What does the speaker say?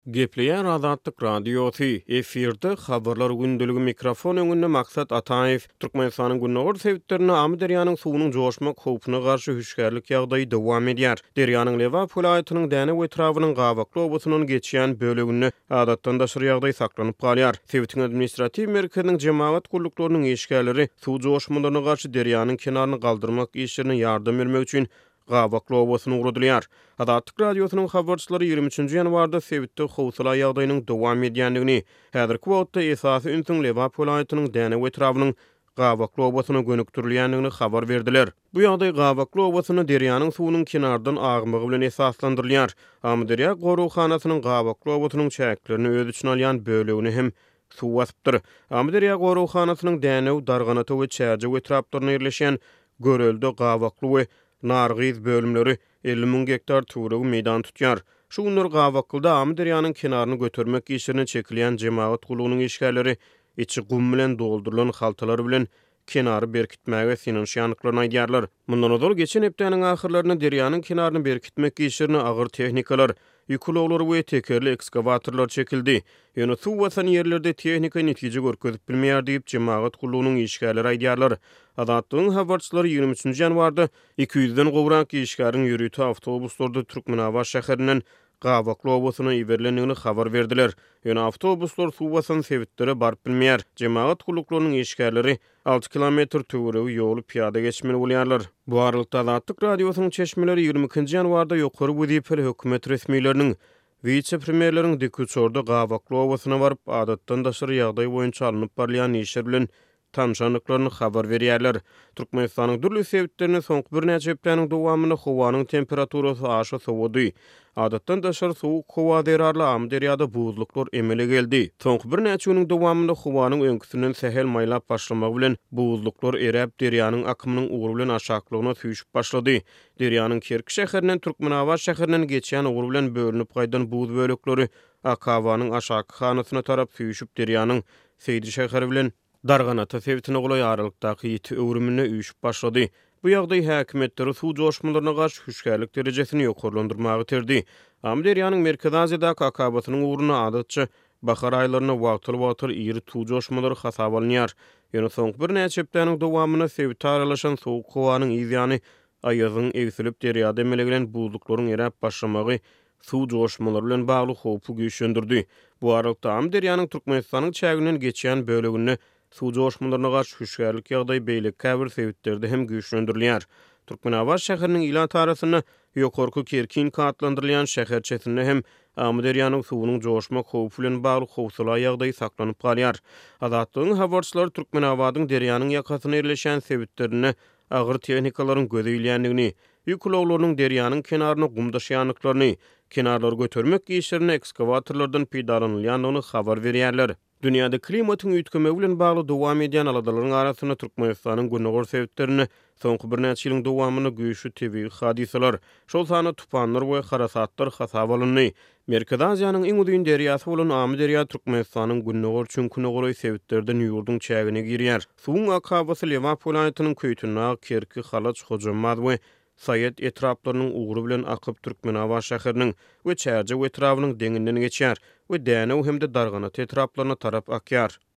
Gepleýär Azatlyk radiosy efirde habarlar gündüligi mikrofon öňünde maksat Ataev Türkmenistanyň günnäger sebitlerini amy derýanyň suwunyň joşmak howpuna garşy hüşgärlik ýagdaýy dowam edýär. Derýanyň Lewap vilayatynyň däne we etrawynyň gawakly obusynyň geçýän bölegini adatdan daşary ýagdaý saklanyp galýar. Sebitiň administrativ merkeziniň jemaat guruluklarynyň eşgärleri suw joşmalaryna garşy derýanyň kenaryny galdyrmak işlerine ýardam bermek üçin gawakly obusyny uradylýar. Azatlyk radiosynyň habarçylary 23-nji ýanwarda sebitde howsala ýagdaýynyň dowam edýändigini, häzirki wagtda esasy ünsüň Lewap vilayatynyň däne we etrawynyň gawakly obusyna gönükdirilýändigini habar berdiler. Bu ýagdaý gawakly obusyny derýanyň suwunyň kenardan agmygy bilen esaslandyrylýar. Amderýa gorawhanasynyň gawakly obusynyň çäklerini öz üçin alýan bölegini hem suw basypdyr. Amderýa gorawhanasynyň däne we darganaty we çärje we etraplaryna ýerleşen görelde gawakly we nargyz bölümleri 50.000 hektar turugy meýdan tutýar. Şu günler gawakylda amy derýanyň kenaryny götürmek işlerine çekilýän jemaat gulugynyň işgärleri içi gum bilen doldurulan haltalary bilen kenary berkitmäge sinanşýanlyklaryny aýdýarlar. Mundan öňki geçen hepdeniň ahyrlaryna derýanyň kenaryny berkitmek işlerine agyr tehnikalar, ýüklüler we tekerli ekskavatorlar çekildi. Ýöne suw basan ýerlerde tehnika netije görkezip bilmeýär diýip jemaat gulugynyň işgärleri aýdýarlar. Azatlygyň habarçylary 23-nji ýanwarda 200-den gowrak işgäriň ýürüýti awtobuslarda Türkmenawa şäherinden gawakly obusyna iberlendigini habar berdiler. Ýöne awtobuslar suw basan sebitleri barp bilmeýär. Jemaat guluklarynyň işgärleri 6 kilometr töweregi ýoly piýada geçmeli bolýarlar. Bu aralykda Azatlyk radiosynyň çeşmeleri 22-nji ýanwarda ýokary wezipeli hökümet resmiýetleriniň vice-premierleriň diküçorda gawakly obusyna baryp adatdan daşary ýagdaý boýunça alınıp barlayan işler bilen tanşanlyklaryny habar berýärler. Türkmenistanyň dürli sebitlerine soňky bir näçe hepdeniň dowamyny howanyň temperaturasy aşa sowady. Adatdan daşary sowuk howa derarly am derýada buzluklar emele geldi. Soňky bir näçe güniň dowamyny howanyň öňküsinden sehel maýlap başlamak bilen buzluklar eräp derýanyň akymynyň ugury bilen aşaklygyna süýşüp başlady. Derýanyň Kerki şäherinden Türkmenawa şäherine geçýän ugury bilen bölünip gaýdan buz bölekleri Akawanyň aşaky hanasyna tarap süýşüp derýanyň Seydi şäheri bilen Darganata sebitine golaý aralykdaky ýiti öwrümine üýşüp başlady. Bu ýagdaý häkimetleri suw joşmalaryna garşy hüşgärlik derejesini ýokarlandyrmagy terdi. Am derýanyň Merkezi Aziýadaky akabatynyň uğruna adatça bahar aýlaryna wagtyl ýeri suw joşmalary hasap alınýar. Ýöne soňky bir näçe hepdeniň dowamyna sebit aralaşan sowuk howanyň ýygyny aýagyň egsilip derýada emelegilen buzluklaryň eräp başlamagy suw joşmalary bilen bagly howpy güýçlendirdi. Bu aralykda am derýanyň Türkmenistanyň çägininden geçýän bölegini suw joşmalaryna garşy hüşgärlik ýagdaý beýle käbir sebitlerde hem güýçlendirilýär. Türkmenawa şäheriniň ilan tarasyna ýokarky Kerkin katlandyrylýan şäherçesinde hem amy derýanyň suwunyň joşmak howpy bilen bagly howsala ýagdaý saklanyp galýar. Azatlygyň habarçylary Türkmenawadyň derýanyň ýakasyna ýerleşen sebitlerini agyr tehnikalaryň gözeýilýändigini, ýüklüklarynyň derýanyň kenaryna gum daşýanlyklaryny, kenarlary götürmek işlerine ekskavatorlardan peýdalanylýandygyny habar berýärler. Dünýäde klimatyň üýtgeme bilen bagly dowam edýän aladalaryň arasyna Türkmenistanyň günnäger sebitlerini soňky bir näçe ýylyň dowamyny güýçli tebii hadisalar, şol sany tufanlar we harasatlar hasap alyndy. Merkezi Aziýanyň iň udyň derýasy bolan Amy derýa Türkmenistanyň günnäger çünküne goraý sebitlerden ýurdun çägine girýär. Suwuň akabasy Lewap vilayatynyň köýtüne Kerki, Halaç, Hojamad we Sayet etraplarynyň ugury bilen akyp Türkmenawa şäheriniň we çärje we etrawynyň deňinden geçýär we däne hem-de Darganat etraplaryna tarap akýar.